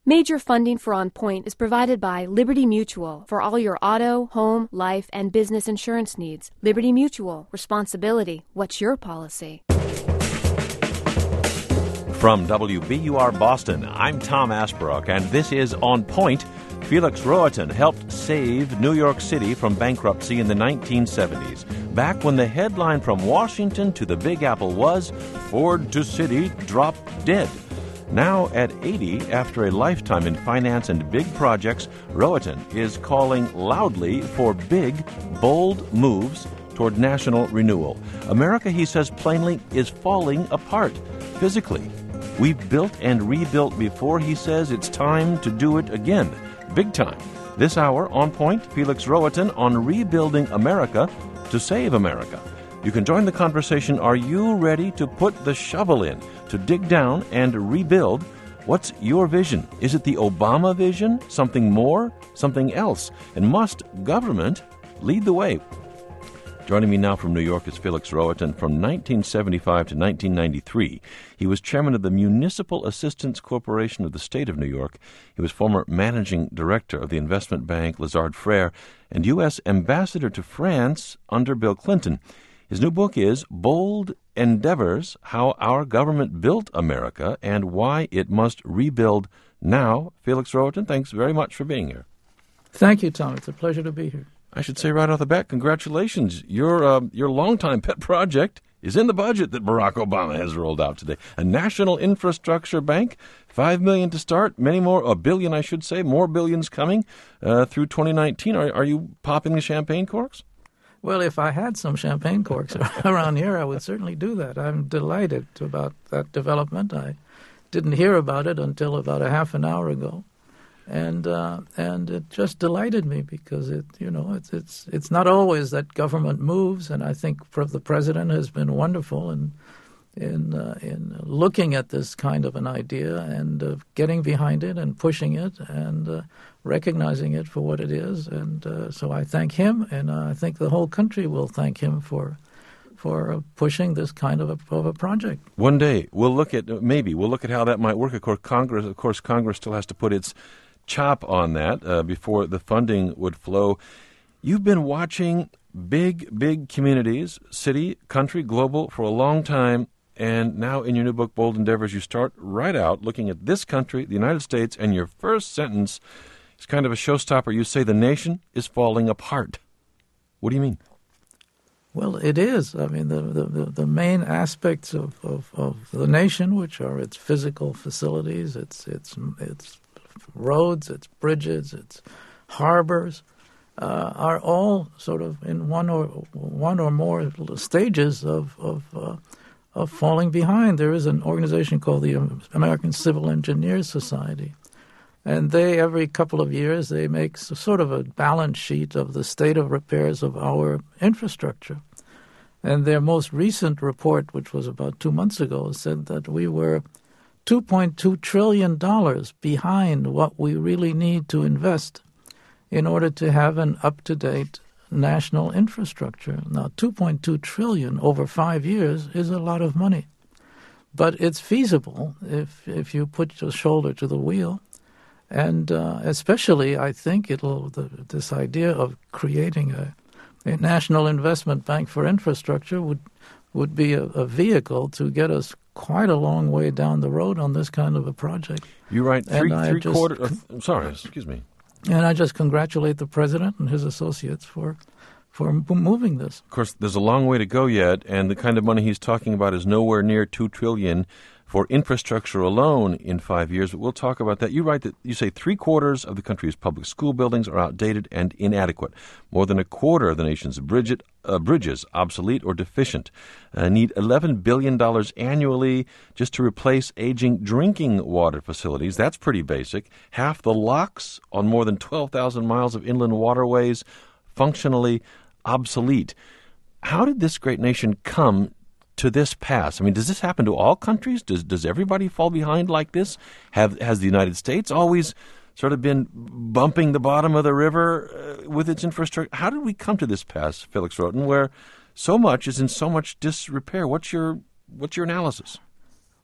Major funding for On Point is provided by Liberty Mutual for all your auto, home, life, and business insurance needs. Liberty Mutual. Responsibility. What's your policy? From WBUR Boston, I'm Tom Asbrook, and this is On Point. Felix Rohatyn helped save New York City from bankruptcy in the 1970s, back when the headline from Washington to the Big Apple was, Ford to City, drop dead. Now at 80, after a lifetime in finance and big projects, Rohatyn is calling loudly for big, bold moves toward national renewal. America, he says plainly, is falling apart physically. We've built and rebuilt before, he says. It's time to do it again. Big time. This hour, On Point, Felix Rohatyn on rebuilding America to save America. You can join the conversation. Are you ready to put the shovel in, to dig down and rebuild? What's your vision? Is it the Obama vision? Something more? Something else? And must government lead the way? Joining me now from New York is Felix Rohatyn. From 1975 to 1993, he was chairman of the Municipal Assistance Corporation of the State of New York. He was former managing director of the investment bank Lazard Frères and U.S. ambassador to France under Bill Clinton. His new book is Bold Endeavors, How Our Government Built America and Why It Must Rebuild Now. Felix Rohatyn, thanks very much for being here. Thank you, Tom. It's a pleasure to be here. I should say right off the bat, congratulations. Your longtime pet project is in the budget that Barack Obama has rolled out today. A national infrastructure bank, $5 million to start, many more, $1 billion, I should say, more billions coming through 2019. Are you popping the champagne corks? Well, if I had some champagne corks around here, I would certainly do that. I'm delighted about that development. I didn't hear about it until about a half an hour ago, and it just delighted me because it's not always that government moves, and I think the president has been wonderful in looking at this kind of an idea and getting behind it and pushing it and recognizing it for what it is. And so I thank him, and I think the whole country will thank him for pushing this kind of a project. One day we'll look at how that might work. Of course, Congress still has to put its chop on that before the funding would flow. You've been watching big communities, city, country, global, for a long time. And now in your new book, Bold Endeavors, you start right out looking at this country, the United States, and your first sentence is kind of a showstopper. You say the nation is falling apart. What do you mean? Well, it is. I mean, the main aspects of the nation, which are its physical facilities, its roads, its bridges, its harbors, are all sort of in one or more stages of falling behind. There is an organization called the American Civil Engineers Society, and every couple of years, they make sort of a balance sheet of the state of repairs of our infrastructure. And their most recent report, which was about 2 months ago, said that we were $2.2 trillion behind what we really need to invest in order to have an up-to-date national infrastructure. Now, $2.2 trillion over 5 years is a lot of money, but it's feasible if you put your shoulder to the wheel, and especially I think this idea of creating a national investment bank for infrastructure would be a vehicle to get us quite a long way down the road on this kind of a project. You're right. Excuse me. And I just congratulate the president and his associates for moving this. Of course, there's a long way to go yet, and the kind of money he's talking about is nowhere near $2 trillion for infrastructure alone in 5 years. But we'll talk about that. You write that you say 3/4 of the country's public school buildings are outdated and inadequate. More than 1/4 of the nation's bridges obsolete or deficient. Need $11 billion annually just to replace aging drinking water facilities. That's pretty basic. Half the locks on more than 12,000 miles of inland waterways functionally obsolete. How did this great nation come to this pass? I mean, does this happen to all countries? Does everybody fall behind like this? Has the United States always sort of been bumping the bottom of the river with its infrastructure? How did we come to this pass, Felix Rohatyn, where so much is in so much disrepair? What's your analysis?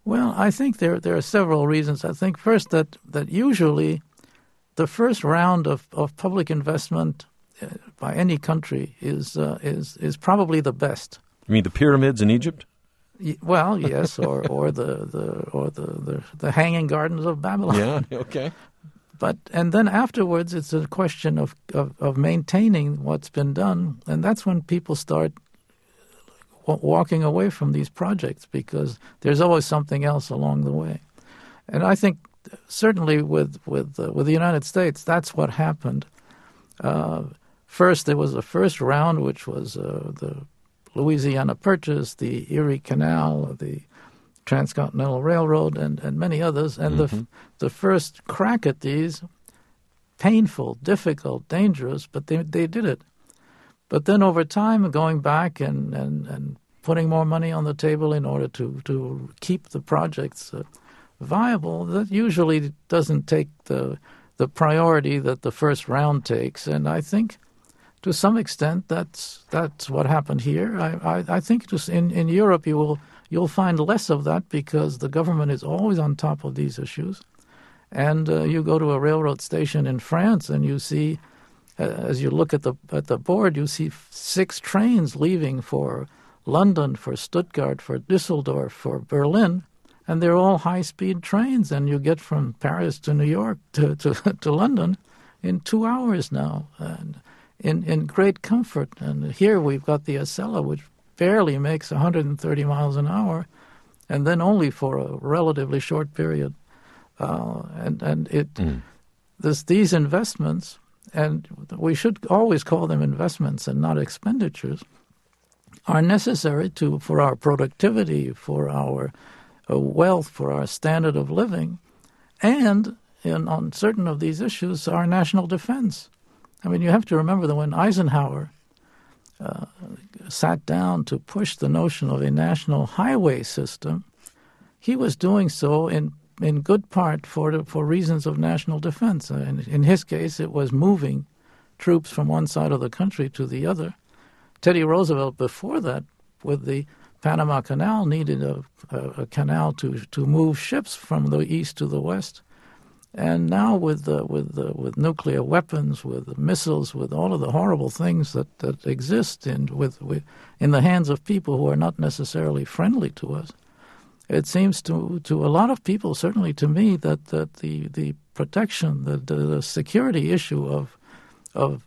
Well, I think there are several reasons. I think first that usually the first round of public investment by any country is probably the best. You mean the pyramids in Egypt? Well, yes, or the Hanging Gardens of Babylon. Yeah, okay. And then afterwards, it's a question of maintaining what's been done, and that's when people start walking away from these projects because there's always something else along the way. And I think certainly with the United States, that's what happened. First, there was a first round, which was the Louisiana Purchase, the Erie Canal, the Transcontinental Railroad, and many others. And the first crack at these, painful, difficult, dangerous, but they did it. But then over time, going back and putting more money on the table in order to keep the projects viable, that usually doesn't take the priority that the first round takes. And I think to some extent that's what happened here. I think just in Europe you'll find less of that because the government is always on top of these issues. And you go to a railroad station in France and you see, as you look at the board, you see 6 trains leaving for London, for Stuttgart, for Düsseldorf, for Berlin, and they're all high-speed trains, and you get from Paris to New York to London in 2 hours now, and in great comfort. And here we've got the Acela, which barely makes 130 miles an hour, and then only for a relatively short period. These investments, and we should always call them investments and not expenditures, are necessary for our productivity, for our wealth, for our standard of living, and on certain of these issues, our national defense. I mean, you have to remember that when Eisenhower sat down to push the notion of a national highway system, he was doing so in good part for reasons of national defense. In his case, it was moving troops from one side of the country to the other. Teddy Roosevelt, before that, with the Panama Canal, needed a canal to move ships from the east to the west. And now with nuclear weapons, with missiles, with all of the horrible things that exist in the hands of people who are not necessarily friendly to us, it seems to a lot of people, certainly to me, that the protection, the security issue of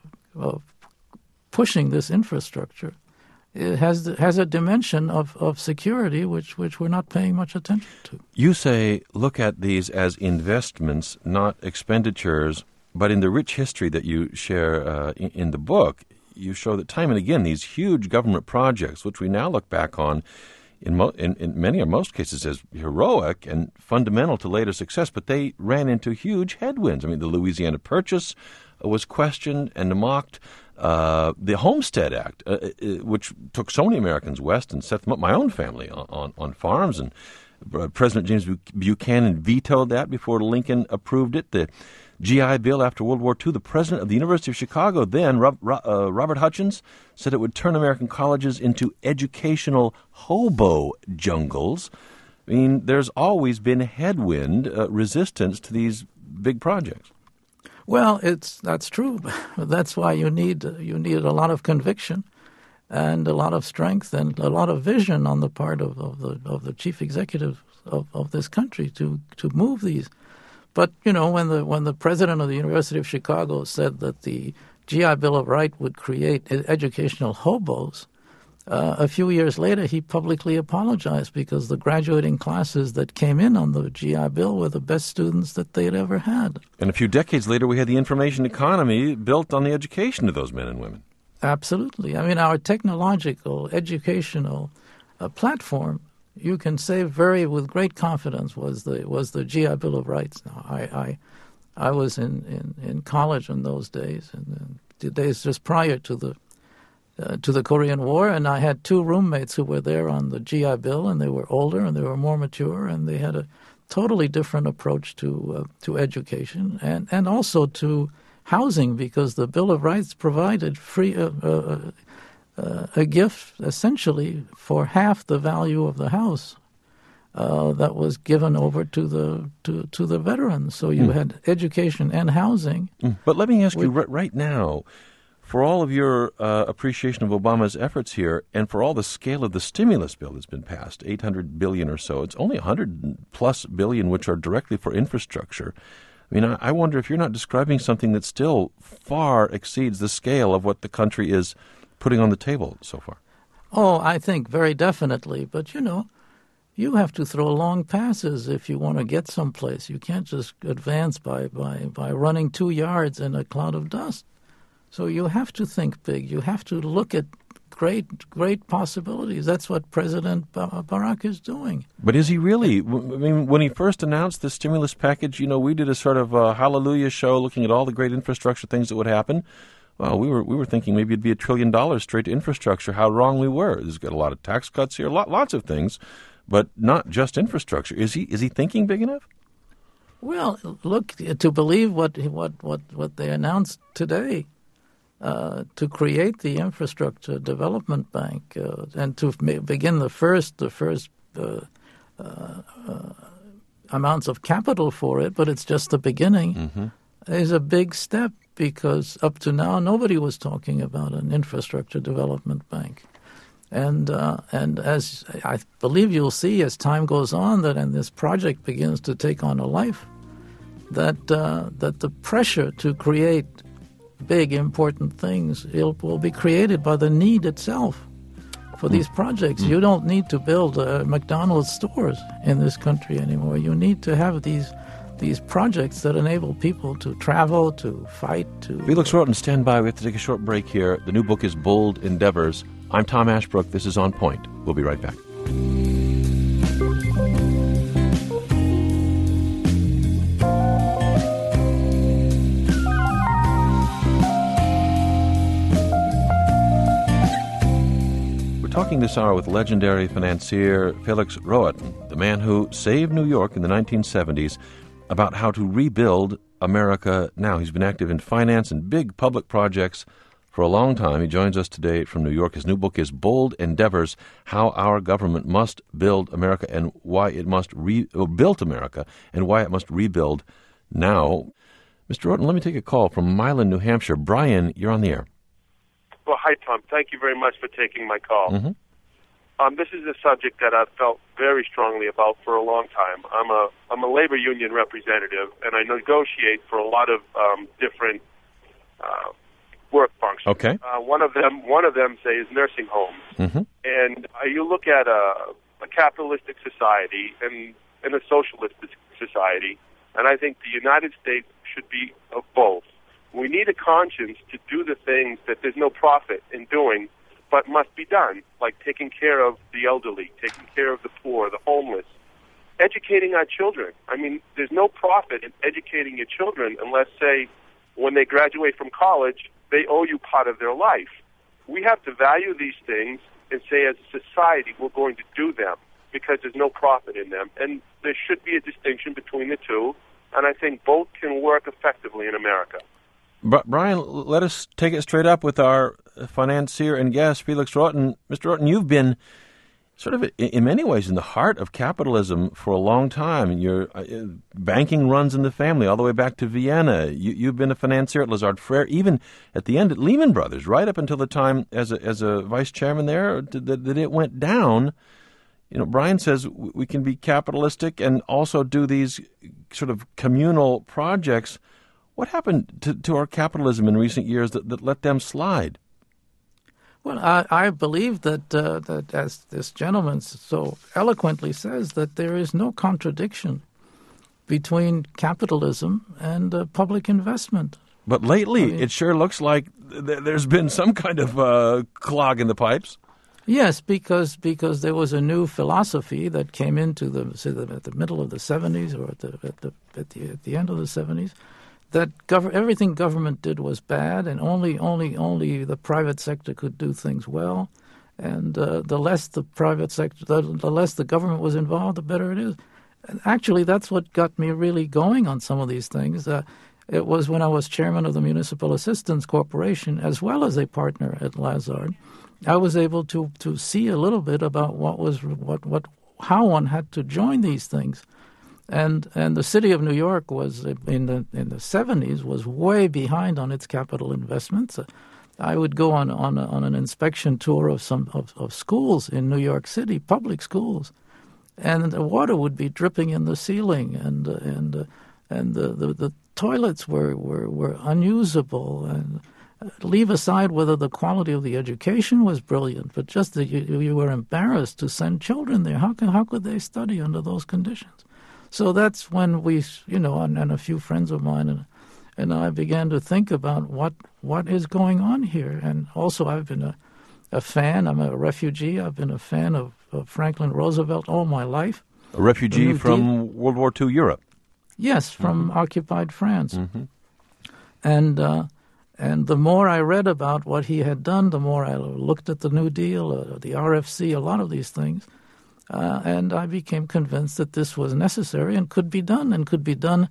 pushing this infrastructure, it has a dimension of security which we're not paying much attention to. You say look at these as investments, not expenditures, but in the rich history that you share in the book, you show that time and again these huge government projects, which we now look back on in many or most cases as heroic and fundamental to later success, but they ran into huge headwinds. I mean, the Louisiana Purchase was questioned and mocked. The Homestead Act, which took so many Americans west and set them up, my own family, on farms, and President James Buchanan vetoed that before Lincoln approved it. The GI Bill after World War II, the president of the University of Chicago then, Robert Hutchins, said it would turn American colleges into educational hobo jungles. I mean, there's always been headwind, resistance to these big projects. Well, that's true. That's why you need a lot of conviction and a lot of strength and a lot of vision on the part of the chief executive of this country to move these. But when the president of the University of Chicago said that the GI Bill of Rights would create educational hobos, a few years later he publicly apologized because the graduating classes that came in on the GI Bill were the best students that they had ever had. And a few decades later we had the information economy built on the education of those men and women. Absolutely. I mean, our technological, educational platform, you can say with great confidence, was the GI Bill of Rights. Now, I was in college in those days, and the days just prior to the Korean War, and I had 2 roommates who were there on the GI Bill, and they were older and they were more mature, and they had a totally different approach to education and also to housing, because the Bill of Rights provided free a gift essentially for half the value of the house. that was given over to the veterans. So you had education and housing. But let me ask you right now, for all of your appreciation of Obama's efforts here, and for all the scale of the stimulus bill that's been passed, $800 billion or so, it's only $100+ billion which are directly for infrastructure. I mean, I wonder if you're not describing something that still far exceeds the scale of what the country is putting on the table so far. Oh, I think very definitely. But, you have to throw long passes if you want to get someplace. You can't just advance by running 2 yards in a cloud of dust. So you have to think big. You have to look at great possibilities. That's what President Barack is doing. But is he really? I mean, when he first announced the stimulus package, we did a sort of hallelujah show looking at all the great infrastructure things that would happen. Well, we were thinking maybe it'd be $1 trillion straight to infrastructure. How wrong we were. There's got a lot of tax cuts here, lots of things, but not just infrastructure. Is he thinking big enough? Well, look, to believe what they announced today, to create the Infrastructure Development Bank and to begin the first amounts of capital for it, but it's just the beginning, is a big step, because up to now nobody was talking about an Infrastructure Development Bank. And as I believe you'll see as time goes on, that and this project begins to take on a life, that the pressure to create big, important things will be created by the need itself for these projects. You don't need to build McDonald's stores in this country anymore. You need to have these projects that enable people to travel, to fight, to... Felix Rohatyn, stand by. We have to take a short break here. The new book is Bold Endeavors. I'm Tom Ashbrook. This is On Point. We'll be right back. Talking this hour with legendary financier Felix Rohatyn, the man who saved New York in the 1970s, about how to rebuild America now. He's been active in finance and big public projects for a long time. He joins us today from New York. His new book is Bold Endeavors, How Our Government Must Build America and Why It Must Build America and Why It Must Rebuild Now. Mr. Rohatyn, let me take a call from Milan, New Hampshire. Brian, you're on the air. Well, hi, Tom. Thank you very much for taking my call. Mm-hmm. This is a subject that I've felt very strongly about for a long time. I'm a labor union representative, and I negotiate for a lot of different work functions. Okay. One of them, say, is nursing homes. Mm-hmm. And you look at a capitalistic society and a socialistic society, and I think the United States should be of both. We need a conscience to do the things that there's no profit in doing, but must be done, like taking care of the elderly, taking care of the poor, the homeless, educating our children. I mean, there's no profit in educating your children unless, say, when they graduate from college, they owe you part of their life. We have to value these things and say, as a society, we're going to do them because there's no profit in them. And there should be a distinction between the two, and I think both can work effectively in America. Brian, let us take it straight up with our financier and guest, Felix Rohatyn. Mr. Rohatyn, you've been sort of, in many ways, in the heart of capitalism for a long time. Your banking runs in the family all the way back to Vienna. You've been a financier at Lazard Frères, even at the end at Lehman Brothers, right up until the time as a vice chairman there that it went down. Brian says we can be capitalistic and also do these sort of communal projects. What happened to our capitalism in recent years that let them slide? Well, I believe that as this gentleman so eloquently says, that there is no contradiction between capitalism and public investment. But lately, it sure looks like there's been some kind of clog in the pipes. Yes, because there was a new philosophy that came into at the middle of the 70s or at the end of the 70s. That everything government did was bad, and only the private sector could do things well, and the less the private sector, the less the government was involved, the better it is. And actually, that's what got me really going on some of these things. It was when I was chairman of the Municipal Assistance Corporation, as well as a partner at Lazard. I was able to see a little bit about what how one had to join these things. And the city of New York was in the 70s was way behind on its capital investments. I would go on an inspection tour of some schools in New York City, public schools, and the water would be dripping in the ceiling, and the toilets were unusable. And leave aside whether the quality of the education was brilliant, but just that you were embarrassed to send children there. How could they study under those conditions? So that's when we, and a few friends of mine and I began to think about what is going on here. And also I've been a fan. I'm a refugee. I've been a fan of Franklin Roosevelt all my life. A refugee from World War II Europe? Yes, from occupied France. Mm-hmm. And the more I read about what he had done, the more I looked at the New Deal, the RFC, a lot of these things. And I became convinced that this was necessary and could be done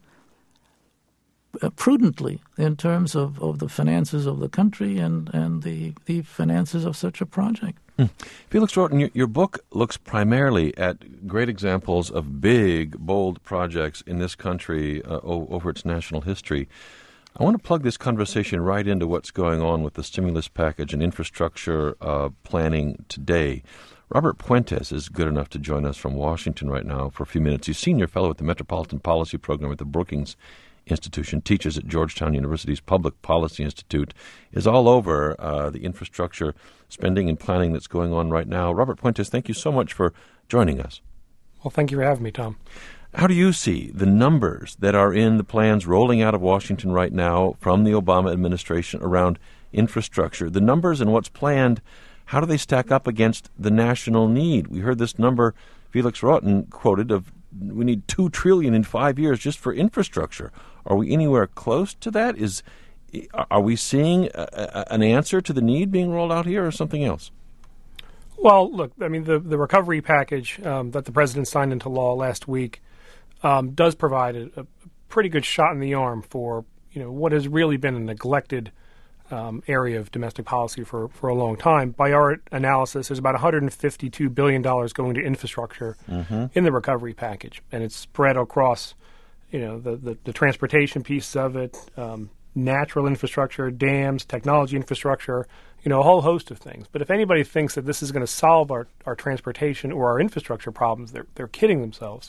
prudently in terms of the finances of the country and the finances of such a project. Felix Rohatyn, your book looks primarily at great examples of big, bold projects in this country over its national history. I want to plug this conversation right into what's going on with the stimulus package and infrastructure planning today. Robert Puentes is good enough to join us from Washington right now for a few minutes. He's senior fellow at the Metropolitan Policy Program at the Brookings Institution, teaches at Georgetown University's Public Policy Institute, is all over the infrastructure spending and planning that's going on right now. Robert Puentes, thank you so much for joining us. Well, thank you for having me, Tom. How do you see the numbers that are in the plans rolling out of Washington right now from the Obama administration around infrastructure? The numbers and what's planned, how do they stack up against the national need? We heard this number Felix Rohatyn quoted of we need $2 trillion in 5 years just for infrastructure. Are we anywhere close to that? Are we seeing an answer to the need being rolled out here or something else? Well, look, I mean, the recovery package that the president signed into law last week does provide a pretty good shot in the arm for what has really been a neglected area of domestic policy for a long time. By our analysis, there's about $152 billion going to infrastructure in the recovery package, and it's spread across the transportation piece of it, natural infrastructure, dams, technology infrastructure, a whole host of things. But if anybody thinks that this is going to solve our transportation or our infrastructure problems, they're kidding themselves.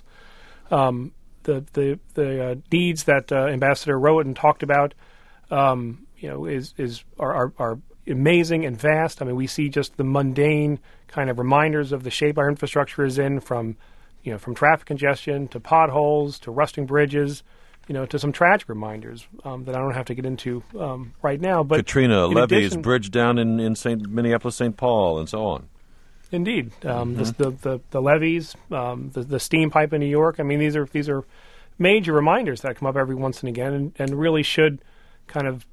The needs that Ambassador Rohatyn talked about, are amazing and vast. I mean, we see just the mundane kind of reminders of the shape our infrastructure is in, from traffic congestion to potholes to rusting bridges, to some tragic reminders that I don't have to get into right now. But Katrina, levees, bridge down in Minneapolis, St. Paul, and so on. Indeed, the levees, the steam pipe in New York. I mean, these are major reminders that come up every once and again, and really should kind of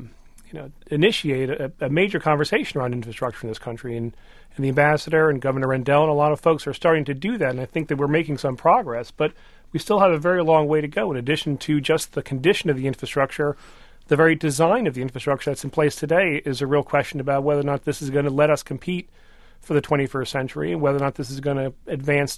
initiate a major conversation around infrastructure in this country. And the ambassador and Governor Rendell and a lot of folks are starting to do that, and I think that we're making some progress. But we still have a very long way to go. In addition to just the condition of the infrastructure, the very design of the infrastructure that's in place today is a real question about whether or not this is going to let us compete for the 21st century, and whether or not this is going to advance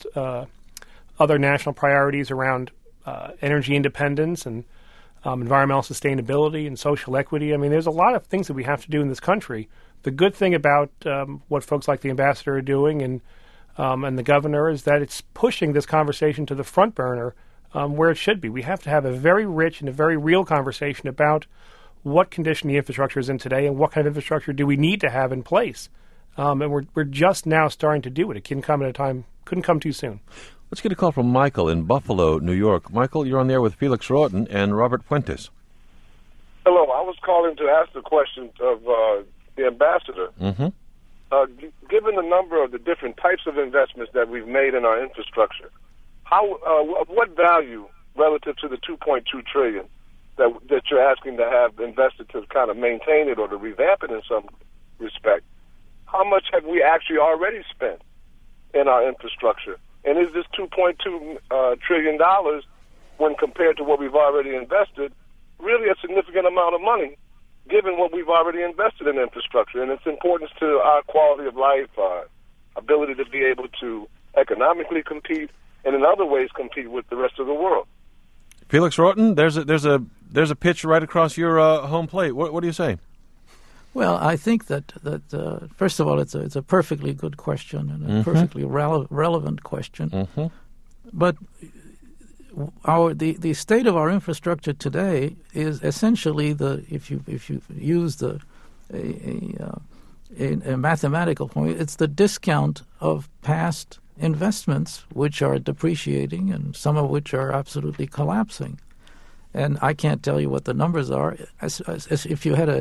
other national priorities around energy independence and environmental sustainability and social equity. I mean, there's a lot of things that we have to do in this country. The good thing about what folks like the ambassador are doing and the governor is that it's pushing this conversation to the front burner where it should be. We have to have a very rich and a very real conversation about what condition the infrastructure is in today and what kind of infrastructure do we need to have in place. And we're just now starting to do it. It couldn't come too soon. Let's get a call from Michael in Buffalo, New York. Michael, you're on there with Felix Rohatyn and Robert Puentes. Hello. I was calling to ask the question of the ambassador. Mm-hmm. Given the number of the different types of investments that we've made in our infrastructure, what value relative to the $2.2 trillion that you're asking to have invested to kind of maintain it or to revamp it in some respect, how much have we actually already spent in our infrastructure? And is this $2.2 trillion, when compared to what we've already invested, really a significant amount of money, given what we've already invested in infrastructure and its importance to our quality of life, our ability to be able to economically compete, and in other ways compete with the rest of the world. Felix Rohatyn, there's a pitch right across your home plate. What do you say? Well, I think that first of all, it's a perfectly good question and a perfectly relevant question. But the state of our infrastructure today is essentially if you use a mathematical point, it's the discount of past investments which are depreciating and some of which are absolutely collapsing. And I can't tell you what the numbers are. As if you had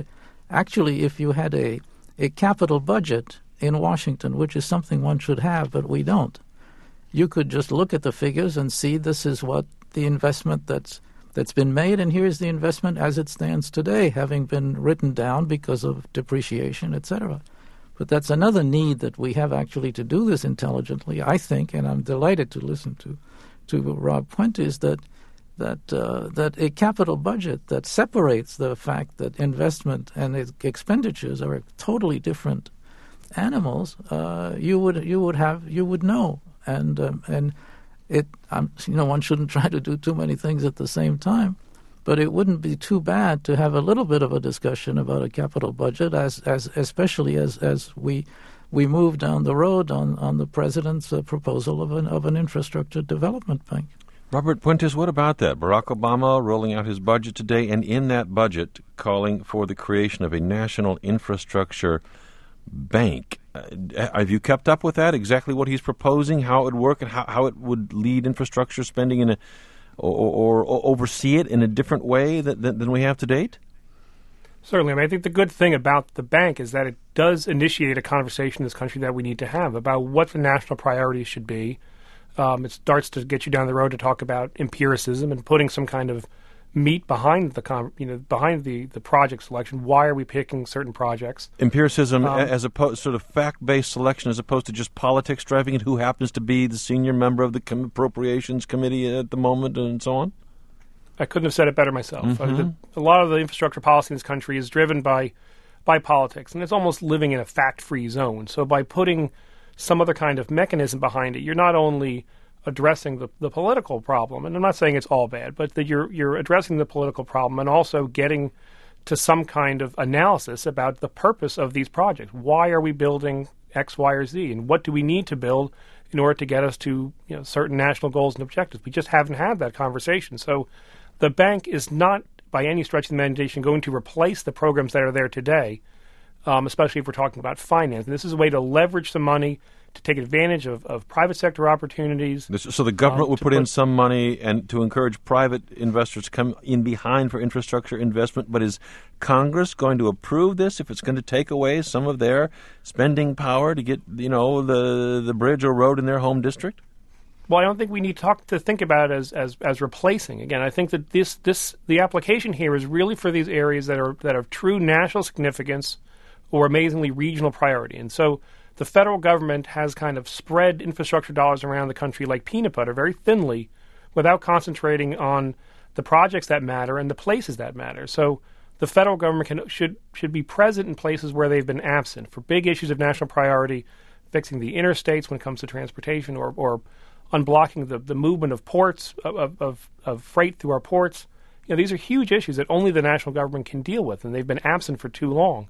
a capital budget in Washington, which is something one should have, but we don't, you could just look at the figures and see this is what the investment that's been made, and here's the investment as it stands today, having been written down because of depreciation, etc. But that's another need that we have actually to do this intelligently, I think, and I'm delighted to listen to Rob Puentes, that a capital budget that separates the fact that investment and expenditures are totally different animals, you would know, and one shouldn't try to do too many things at the same time. But it wouldn't be too bad to have a little bit of a discussion about a capital budget, especially as we move down the road on the president's proposal of an infrastructure development bank. Robert Puentes, what about that? Barack Obama rolling out his budget today, and in that budget calling for the creation of a national infrastructure bank. Have you kept up with that? Exactly what he's proposing, how it would work, and how it would lead infrastructure spending or oversee it in a different way than we have to date? Certainly. I think the good thing about the bank is that it does initiate a conversation in this country that we need to have about what the national priorities should be. It starts to get you down the road to talk about empiricism and putting some kind of meat behind the project selection. Why are we picking certain projects? Empiricism as opposed sort of fact-based selection as opposed to just politics driving it. Who happens to be the senior member of the Appropriations Committee at the moment, and so on? I couldn't have said it better myself. A lot of the infrastructure policy in this country is driven by politics, and it's almost living in a fact-free zone. So by putting some other kind of mechanism behind it, you're not only addressing the political problem, and I'm not saying it's all bad, but that you're addressing the political problem and also getting to some kind of analysis about the purpose of these projects. Why are we building X, Y, or Z, and what do we need to build in order to get us to certain national goals and objectives? We just haven't had that conversation. So the bank is not, by any stretch of the imagination, going to replace the programs that are there today, especially if we're talking about finance. And this is a way to leverage the money to take advantage of private sector opportunities. So the government would put in some money and to encourage private investors to come in behind for infrastructure investment. But is Congress going to approve this if it's going to take away some of their spending power to get the bridge or road in their home district? Well, I don't think we need to think about it as replacing. Again, I think that the application here is really for these areas that are of true national significance or amazingly regional priority. And so the federal government has kind of spread infrastructure dollars around the country like peanut butter very thinly without concentrating on the projects that matter and the places that matter. So the federal government should be present in places where they've been absent for big issues of national priority, fixing the interstates when it comes to transportation or unblocking the movement of ports, of freight through our ports. These are huge issues that only the national government can deal with, and they've been absent for too long.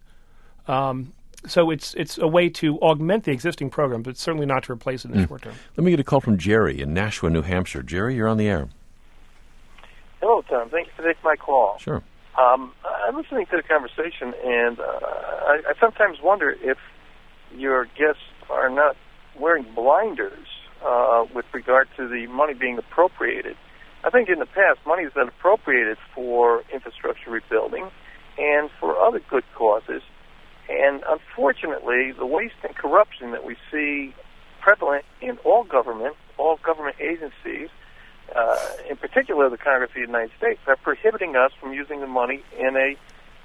So it's a way to augment the existing program, but certainly not to replace it in the short term. Let me get a call from Jerry in Nashua, New Hampshire. Jerry, you're on the air. Hello, Tom. Thank you for taking my call. Sure. I'm listening to the conversation, and I sometimes wonder if your guests are not wearing blinders with regard to the money being appropriated. I think in the past, money has been appropriated for infrastructure rebuilding and for other good causes. And unfortunately, the waste and corruption that we see prevalent in all government agencies, in particular the Congress of the United States, are prohibiting us from using the money in a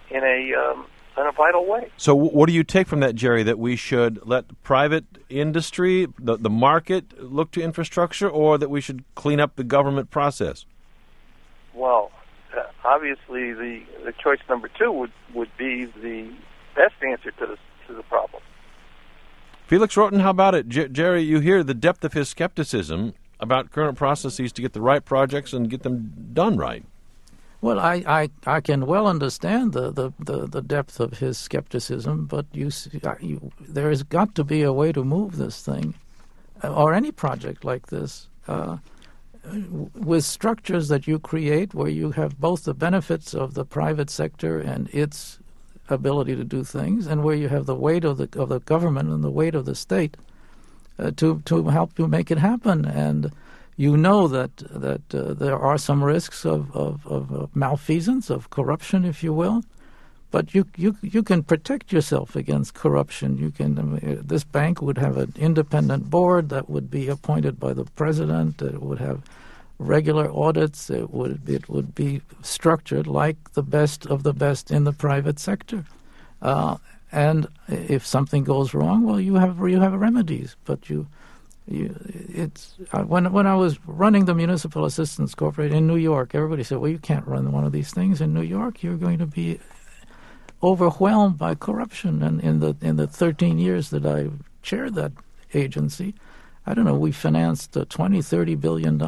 vital way. So what do you take from that, Jerry, that we should let private industry, the market, look to infrastructure, or that we should clean up the government process? Well, obviously the choice number two would be the best answer to the problem. Felix Rohatyn, how about it? Jerry, you hear the depth of his skepticism about current processes to get the right projects and get them done right. Well, I can well understand the depth of his skepticism, but there has got to be a way to move this thing, or any project like this, with structures that you create where you have both the benefits of the private sector and its ability to do things, and where you have the weight of the government and the weight of the state to help you make it happen. And you know that there are some risks of malfeasance, of corruption, if you will, but you can protect yourself against corruption. You can. This bank would have an independent board that would be appointed by the president. It would have regular audits. It would be structured like the best of the best in the private sector. And if something goes wrong, well, you have remedies. But when I was running the Municipal Assistance Corporation in New York, everybody said, "Well, you can't run one of these things in New York. You're going to be overwhelmed by corruption." And in the 13 years that I chaired that agency, I don't know, we financed $20-30 billion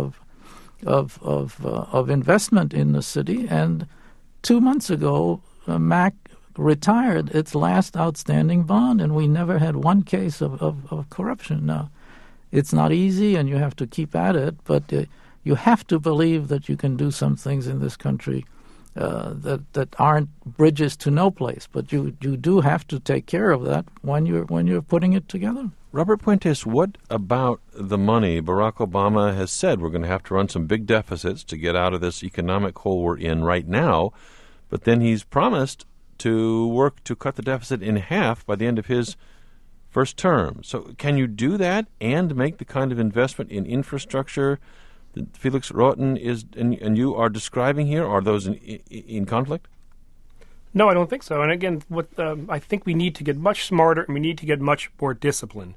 of investment in the city. And 2 months ago, MAC retired its last outstanding bond, and we never had one case of corruption. Now, it's not easy, and you have to keep at it, but you have to believe that you can do some things in this country that aren't bridges to no place. But you do have to take care of that when you're putting it together. Robert Puentes, what about the money? Barack Obama has said we're going to have to run some big deficits to get out of this economic hole we're in right now, but then he's promised to work to cut the deficit in half by the end of his first term. So can you do that and make the kind of investment in infrastructure that Felix Rohatyn is and you are describing here? Are those in conflict? No, I don't think so. And again, I think we need to get much smarter, and we need to get much more disciplined.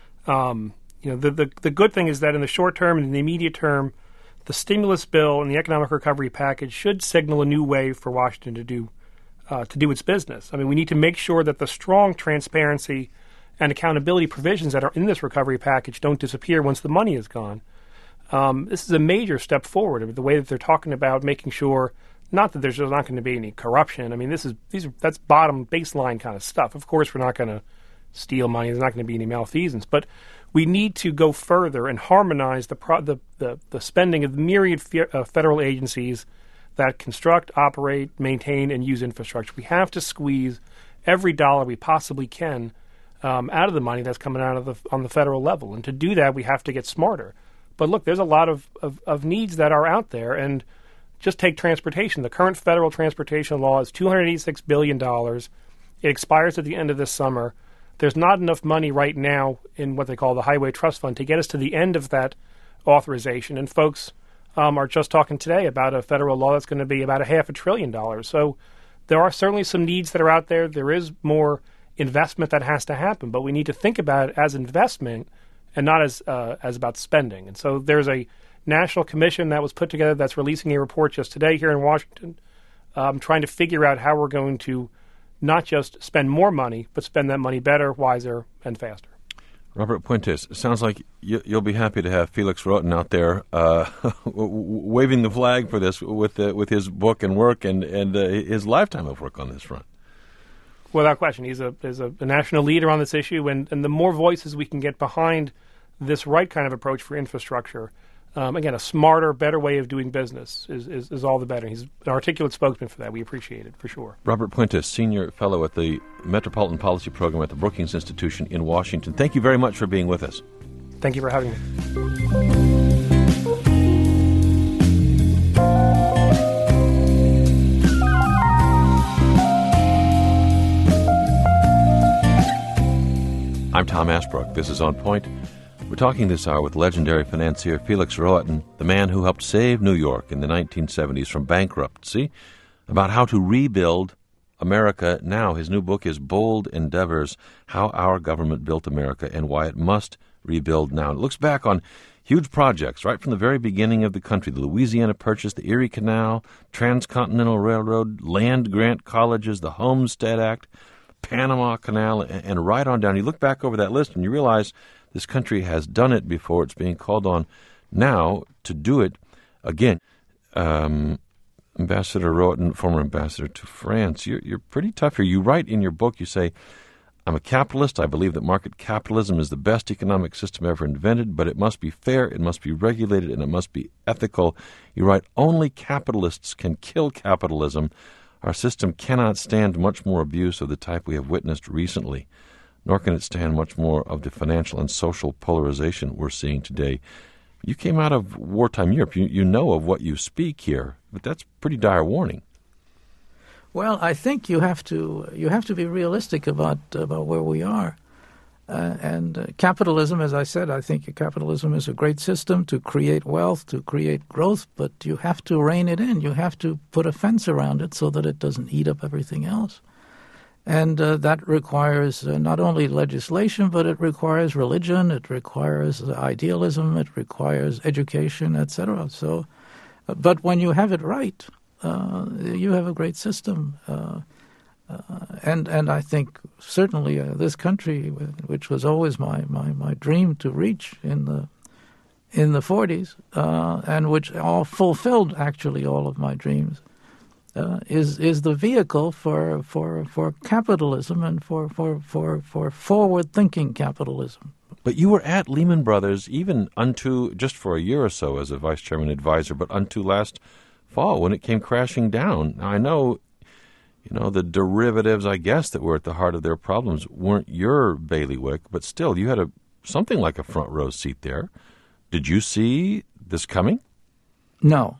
The good thing is that in the short term and in the immediate term, the stimulus bill and the economic recovery package should signal a new way for Washington to do its business. I mean, we need to make sure that the strong transparency and accountability provisions that are in this recovery package don't disappear once the money is gone. This is a major step forward. The way that they're talking about making sure, not that there's not going to be any corruption. I mean, that's bottom baseline kind of stuff. Of course, we're not going to steal money. There's not going to be any malfeasance, but we need to go further and harmonize the spending of the myriad federal agencies that construct, operate, maintain, and use infrastructure. We have to squeeze every dollar we possibly can out of the money that's coming out on the federal level. And to do that, we have to get smarter. But look, there's a lot of needs that are out there. And just take transportation. The current federal transportation law is $286 billion. It expires at the end of this summer. There's not enough money right now in what they call the Highway Trust Fund to get us to the end of that authorization. And folks are just talking today about a federal law that's going to be about $500 billion. So there are certainly some needs that are out there. There is more investment that has to happen, but we need to think about it as investment and not as about spending. And so there's a national commission that was put together that's releasing a report just today here in Washington, trying to figure out how we're going to not just spend more money, but spend that money better, wiser, and faster. Robert Puentes, sounds like you'll be happy to have Felix Rohatyn out there waving the flag for this with his book and work and his lifetime of work on this front. Without question, he's a national leader on this issue, and the more voices we can get behind this right kind of approach for infrastructure, again, a smarter, better way of doing business is all the better. He's an articulate spokesman for that. We appreciate it, for sure. Robert Puentes, Senior Fellow at the Metropolitan Policy Program at the Brookings Institution in Washington. Thank you very much for being with us. Thank you for having me. I'm Tom Asbrook. This is On Point. We're talking this hour with legendary financier Felix Rohatyn, the man who helped save New York in the 1970s from bankruptcy, about how to rebuild America now. His new book is Bold Endeavors, How Our Government Built America and Why It Must Rebuild Now. It looks back on huge projects right from the very beginning of the country, the Louisiana Purchase, the Erie Canal, Transcontinental Railroad, land-grant colleges, the Homestead Act, Panama Canal, and right on down. You look back over that list and you realize this country has done it before. It's being called on now to do it again. Ambassador Rohatyn, former ambassador to France, you're pretty tough here. You write in your book, you say, I'm a capitalist. I believe that market capitalism is the best economic system ever invented, but it must be fair, it must be regulated, and it must be ethical. You write, only capitalists can kill capitalism. Our system cannot stand much more abuse of the type we have witnessed recently, nor can it stand much more of the financial and social polarization we're seeing today. You came out of wartime Europe. You know of what you speak here, but that's pretty dire warning. Well, I think you have to be realistic about where we are, and capitalism, as I said, I think capitalism is a great system to create wealth, to create growth, but you have to rein it in. You have to put a fence around it so that it doesn't eat up everything else, and that requires not only legislation, but it requires religion, it requires idealism, it requires education, etc. So, but when you have it right, you have a great system, and I think certainly this country, which was always my dream to reach in the 40s, and which all fulfilled actually all of my dreams, is the vehicle for capitalism and for forward thinking capitalism. But you were at Lehman Brothers even unto just for a year or so as a vice chairman advisor, but unto last fall when it came crashing down. Now, I know, the derivatives, I guess, that were at the heart of their problems weren't your bailiwick, but still, you had something like a front row seat there. Did you see this coming? No.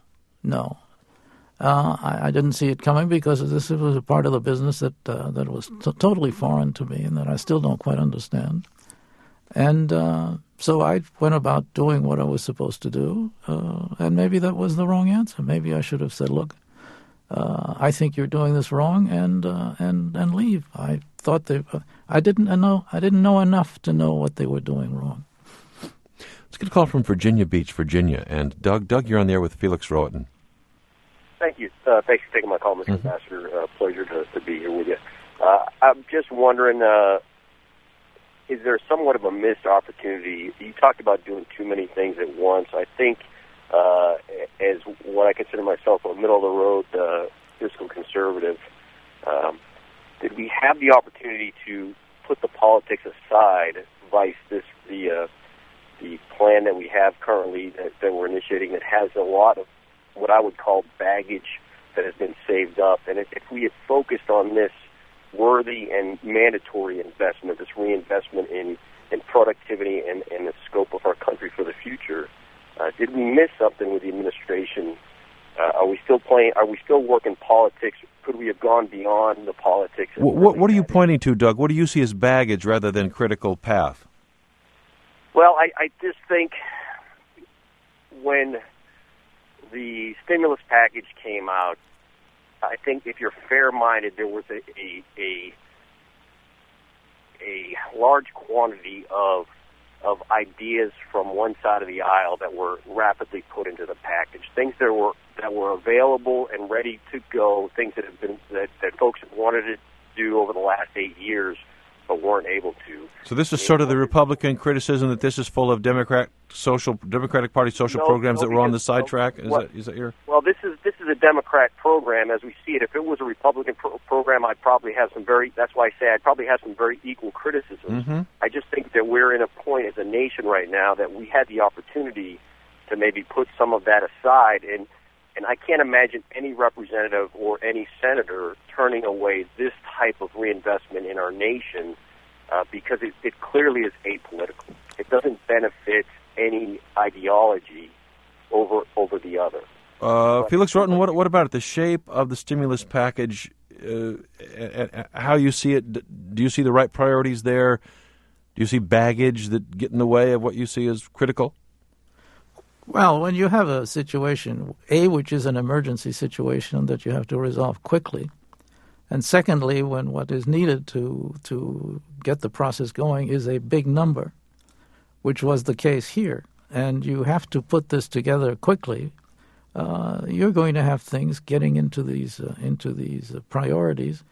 I didn't see it coming because this was a part of the business that was totally foreign to me and that I still don't quite understand. And so I went about doing what I was supposed to do, and maybe that was the wrong answer. Maybe I should have said, "Look, I think you're doing this wrong," and leave. I thought I didn't know enough to know what they were doing wrong. Let's get a call from Virginia Beach, Virginia, and Doug, you're on the air with Felix Rohatyn. Thank you. Thanks for taking my call, Mr. Ambassador. Pleasure to be here with you. I'm just wondering. Is there somewhat of a missed opportunity? You talked about doing too many things at once. I think as what I consider myself a middle-of-the-road fiscal conservative, did we have the opportunity to put the politics aside, vice the plan that we have currently that we're initiating that has a lot of what I would call baggage that has been saved up? And if we had focused on this worthy and mandatory investment, this reinvestment in productivity and the scope of our country for the future, did we miss something with the administration? Are we still working politics? Could we have gone beyond the politics? What are you pointing to, Doug? What do you see as baggage rather than critical path? Well, I just think when the stimulus package came out, I think if you're fair-minded, there was a large quantity of ideas from one side of the aisle that were rapidly put into the package. Things that were available and ready to go. Things that have been that folks have wanted to do over the last 8 years, but weren't able to. So this is sort of the Republican criticism that this is full of Democratic Party social programs that were on the sidetrack. Is that your? Well, this is a Democrat program as we see it. If it was a Republican program, I'd probably have some very. That's why I say I'd probably have some very equal criticisms. Mm-hmm. I just think that we're in a point as a nation right now that we had the opportunity to maybe put some of that aside, and I can't imagine any representative or any senator turning away this type of reinvestment in our nation because it clearly is apolitical. It doesn't benefit any ideology over the other. Felix Rohatyn, what about it? The shape of the stimulus package, how you see it? Do you see the right priorities there? Do you see baggage that get in the way of what you see as critical? Well, when you have a situation, which is an emergency situation that you have to resolve quickly, and secondly, when what is needed to get the process going is a big number, which was the case here, and you have to put this together quickly, you're going to have things getting into these priorities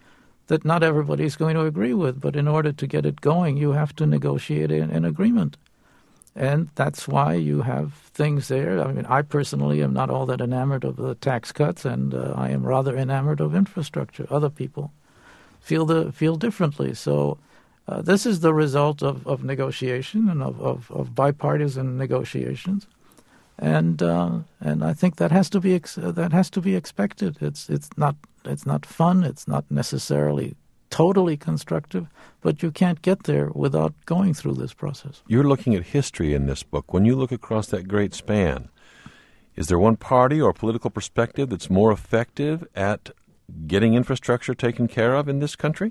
that not everybody's going to agree with. But in order to get it going, you have to negotiate an agreement. And that's why you have things there. I mean, I personally am not all that enamored of the tax cuts, and I am rather enamored of infrastructure. Other people feel differently. So this is the result of negotiation and of bipartisan negotiations, and I think that has to be expected. It's not fun. It's not necessarily totally constructive, but you can't get there without going through this process. You're looking at history in this book. When you look across that great span, is there one party or political perspective that's more effective at getting infrastructure taken care of in this country?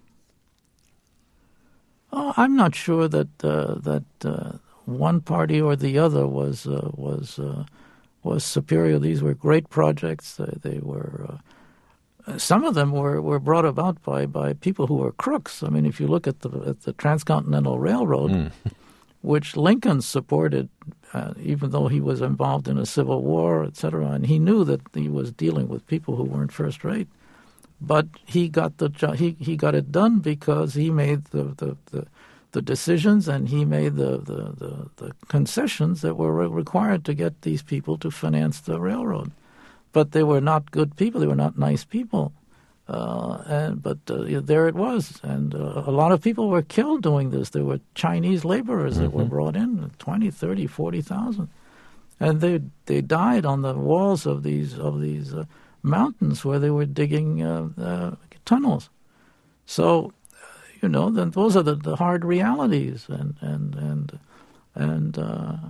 I'm not sure that one party or the other was superior. These were great projects. They were. Some of them were brought about by people who were crooks. I mean, if you look at the Transcontinental Railroad, which Lincoln supported, even though he was involved in a civil war, etc., and he knew that he was dealing with people who weren't first rate, but he got he got it done because he made the decisions and he made the concessions that were required to get these people to finance the railroad. But they were not good people. They were not nice people. But there it was. And a lot of people were killed doing this. There were Chinese laborers that were brought in, 20, 30, 40,000. And they died on the walls of these mountains where they were digging tunnels. So, then those are the hard realities. And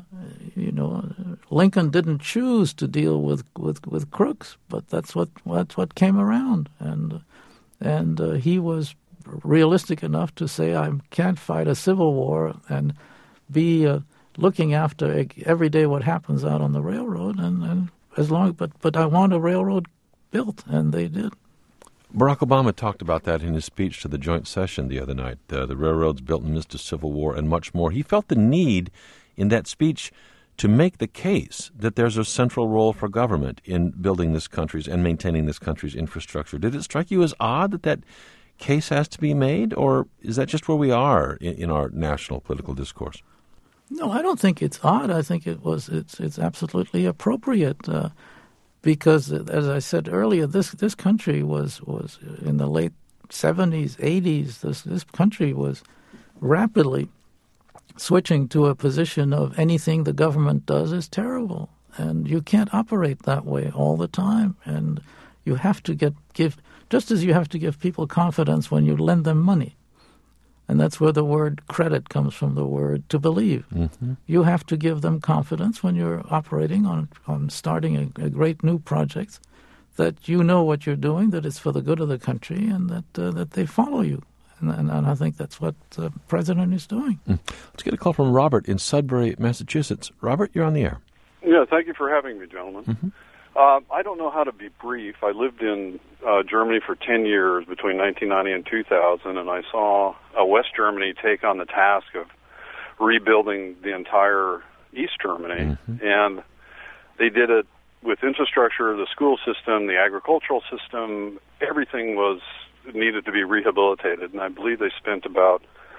Lincoln didn't choose to deal with crooks, but that's what came around, and he was realistic enough to say, I can't fight a civil war and be looking after every day what happens out on the railroad, and but I want a railroad built, and they did. Barack Obama talked about that in his speech to the joint session the other night. The railroads built in the midst of civil war and much more. He felt the need in that speech to make the case that there's a central role for government in building this country's and maintaining this country's infrastructure. Did it strike you as odd that case has to be made, or is that just where we are in our national political discourse? No, I don't think it's odd. I think it's absolutely appropriate. Because, as I said earlier, this country was in the late 70s, 80s, this country was rapidly switching to a position of anything the government does is terrible. And you can't operate that way all the time. And you have to give, just as you have to give people confidence when you lend them money. And that's where the word credit comes from, the word to believe. Mm-hmm. You have to give them confidence when you're operating on starting a great new project, that you know what you're doing, that it's for the good of the country, and that they follow you. And I think that's what the president is doing. Let's get a call from Robert in Sudbury, Massachusetts. Robert, you're on the air. Yeah, thank you for having me, gentlemen. Mm-hmm. I don't know how to be brief. I lived in Germany for 10 years between 1990 and 2000, and I saw West Germany take on the task of rebuilding the entire East Germany. Mm-hmm. And they did it with infrastructure, the school system, the agricultural system. Everything needed to be rehabilitated, and I believe they spent about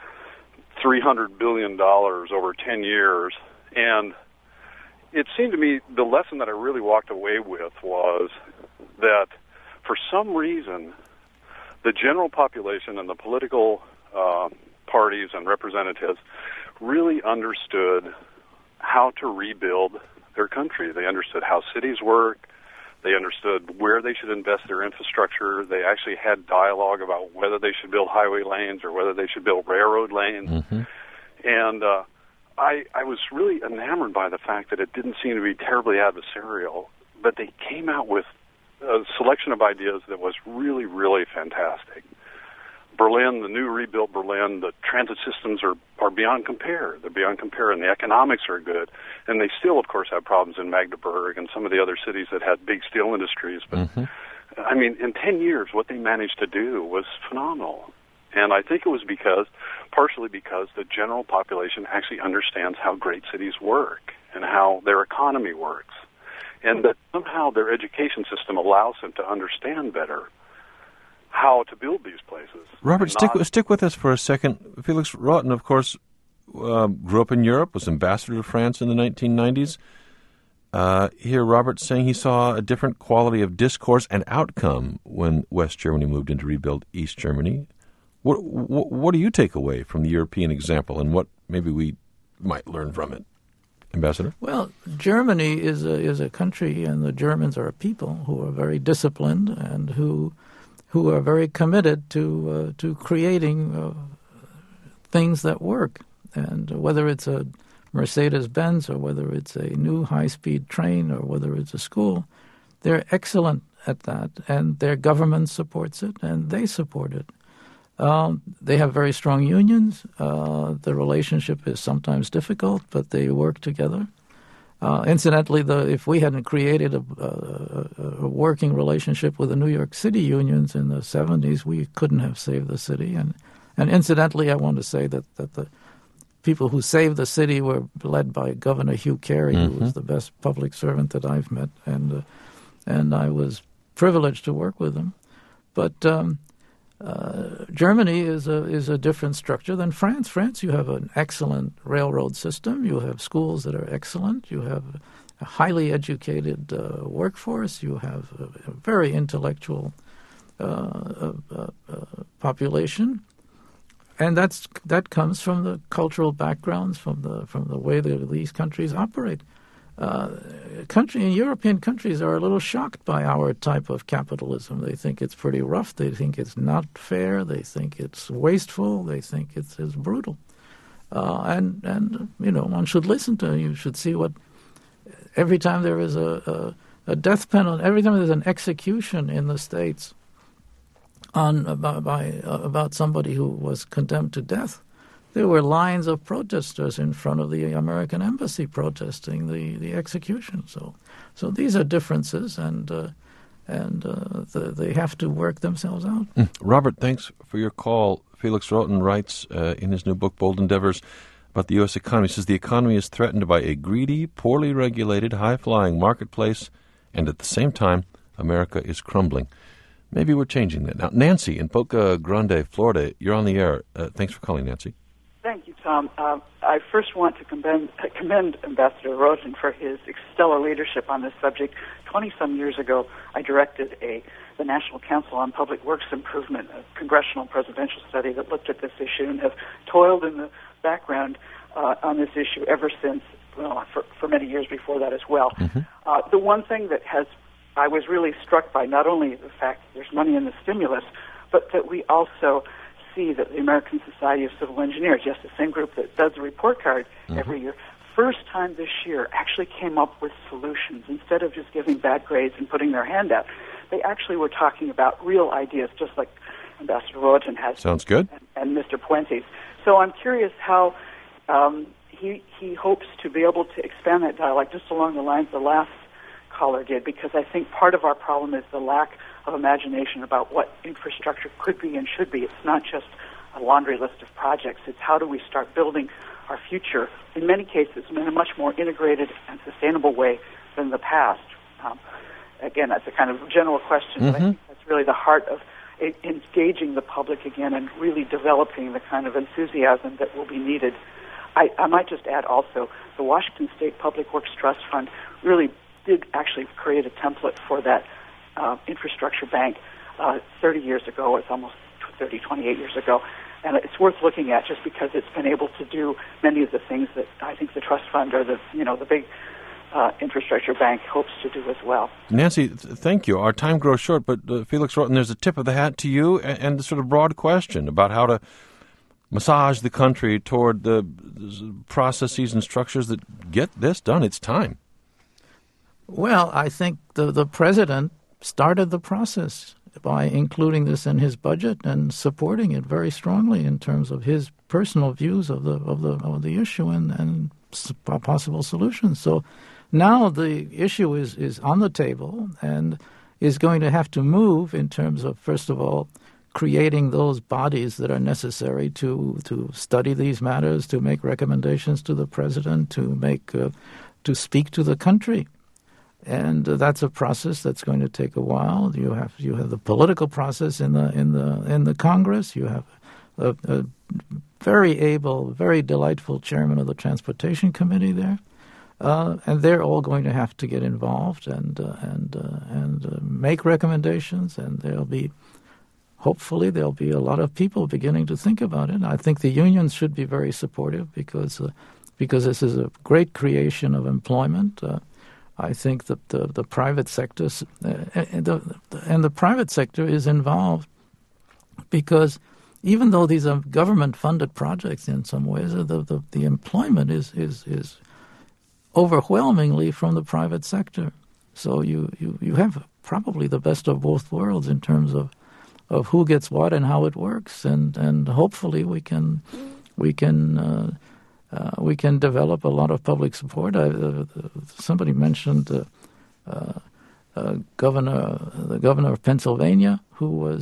$300 billion over 10 years. And it seemed to me the lesson that I really walked away with was that for some reason the general population and the political parties and representatives really understood how to rebuild their country. They understood how cities work. They understood where they should invest their infrastructure. They actually had dialogue about whether they should build highway lanes or whether they should build railroad lanes. Mm-hmm. And I was really enamored by the fact that it didn't seem to be terribly adversarial, but they came out with a selection of ideas that was really, really fantastic. Berlin, the new rebuilt Berlin, the transit systems are beyond compare. They're beyond compare, and the economics are good. And they still, of course, have problems in Magdeburg and some of the other cities that had big steel industries. But, mm-hmm. I mean, in 10 years, what they managed to do was phenomenal. And I think it was partially because the general population actually understands how great cities work and how their economy works. And that somehow their education system allows them to understand better how to build these places. Robert, stick with us for a second. Felix Rohatyn, of course, grew up in Europe, was ambassador to France in the 1990s. Here, Robert's saying he saw a different quality of discourse and outcome when West Germany moved in to rebuild East Germany. What do you take away from the European example, and what maybe we might learn from it, Ambassador? Well, Germany is a country, and the Germans are a people who are very disciplined and who are very committed to creating things that work. And whether it's a Mercedes-Benz or whether it's a new high-speed train or whether it's a school, they're excellent at that, and their government supports it, and they support it. They have very strong unions. The relationship is sometimes difficult, but they work together. Incidentally, if we hadn't created a working relationship with the New York City unions in the 70s, we couldn't have saved the city. And incidentally, I want to say that the people who saved the city were led by Governor Hugh Carey, who was the best public servant that I've met, and I was privileged to work with him. But Germany is a different structure than France. France, you have an excellent railroad system. You have schools that are excellent. You have a highly educated workforce. You have a very intellectual population. And that comes from the cultural backgrounds, from the way that these countries operate. European countries are a little shocked by our type of capitalism. They think it's pretty rough. They think it's not fair. They think it's wasteful. They think it's brutal. And one should listen to. You should see what every time there is a death penalty, every time there's an execution in the States about somebody who was condemned to death, there were lines of protesters in front of the American embassy protesting the execution. So these are differences, and they have to work themselves out. Robert, thanks for your call. Felix Rohatyn writes in his new book, Bold Endeavors, about the U.S. economy. He says the economy is threatened by a greedy, poorly regulated, high-flying marketplace, and at the same time, America is crumbling. Maybe we're changing that. Now, Nancy in Boca Grande, Florida, you're on the air. Thanks for calling, Nancy. Thank you, Tom. I first want to commend Ambassador Rohatyn for his stellar leadership on this subject. 20-some years ago, I directed the National Council on Public Works Improvement, a congressional presidential study that looked at this issue, and have toiled in the background on this issue ever since, for many years before that as well. Mm-hmm. The one thing that I was really struck by, not only the fact that there's money in the stimulus, but that we also see that the American Society of Civil Engineers, yes, the same group that does the report card every year, first time this year actually came up with solutions. Instead of just giving bad grades and putting their hand out, they actually were talking about real ideas, just like Ambassador Rohatyn has. Sounds good. And Mr. Puentes. So I'm curious how he hopes to be able to expand that dialogue just along the lines the last caller did, because I think part of our problem is the lack of imagination about what infrastructure could be and should be. It's not just a laundry list of projects. It's how do we start building our future, in many cases, in a much more integrated and sustainable way than the past. Again, that's a kind of general question, but I think that's really the heart of engaging the public again and really developing the kind of enthusiasm that will be needed. I might just add also, the Washington State Public Works Trust Fund really did actually create a template for that infrastructure bank 30 years ago. It's almost 28 years ago. And it's worth looking at just because it's been able to do many of the things that I think the trust fund or the big infrastructure bank hopes to do as well. Nancy, thank you. Our time grows short, but Felix Rohatyn, there's a tip of the hat to you and the sort of broad question about how to massage the country toward the processes and structures that get this done. It's time. Well, I think the president started the process by including this in his budget and supporting it very strongly in terms of his personal views of the issue and possible solutions. So now the issue is on the table and is going to have to move in terms of, first of all, creating those bodies that are necessary to study these matters, to make recommendations to the president, to speak to the country. And that's a process that's going to take a while. You have the political process in the Congress. You have a very able, very delightful chairman of the Transportation Committee there, and they're all going to have to get involved and make recommendations. And hopefully there'll be a lot of people beginning to think about it. I think the unions should be very supportive because this is a great creation of employment. I think that the private sector and the private sector is involved because even though these are government-funded projects in some ways, the employment is overwhelmingly from the private sector. So you have probably the best of both worlds in terms of who gets what and how it works, and hopefully we can develop a lot of public support. Somebody mentioned the governor of Pennsylvania, who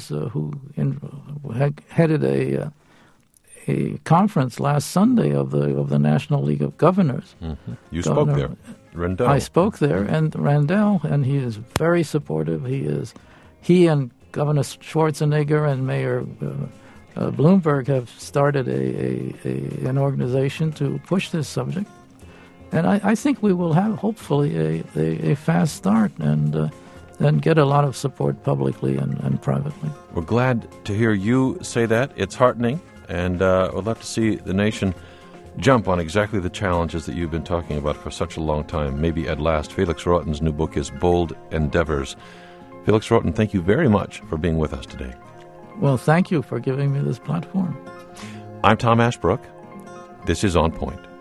headed a conference last Sunday of the National League of Governors. Mm-hmm. You spoke there, Rendell. I spoke there, and Rendell, and he is very supportive. He and Governor Schwarzenegger and Mayor Bloomberg have started an organization to push this subject, and I think we will have hopefully a fast start and get a lot of support publicly and privately. We're glad to hear you say that. It's heartening, and we'd love to see the nation jump on exactly the challenges that you've been talking about for such a long time. Maybe at last. Felix Rohatyn's new book is Bold Endeavors. Felix Rohatyn, thank you very much for being with us today. Well, thank you for giving me this platform. I'm Tom Ashbrook. This is On Point.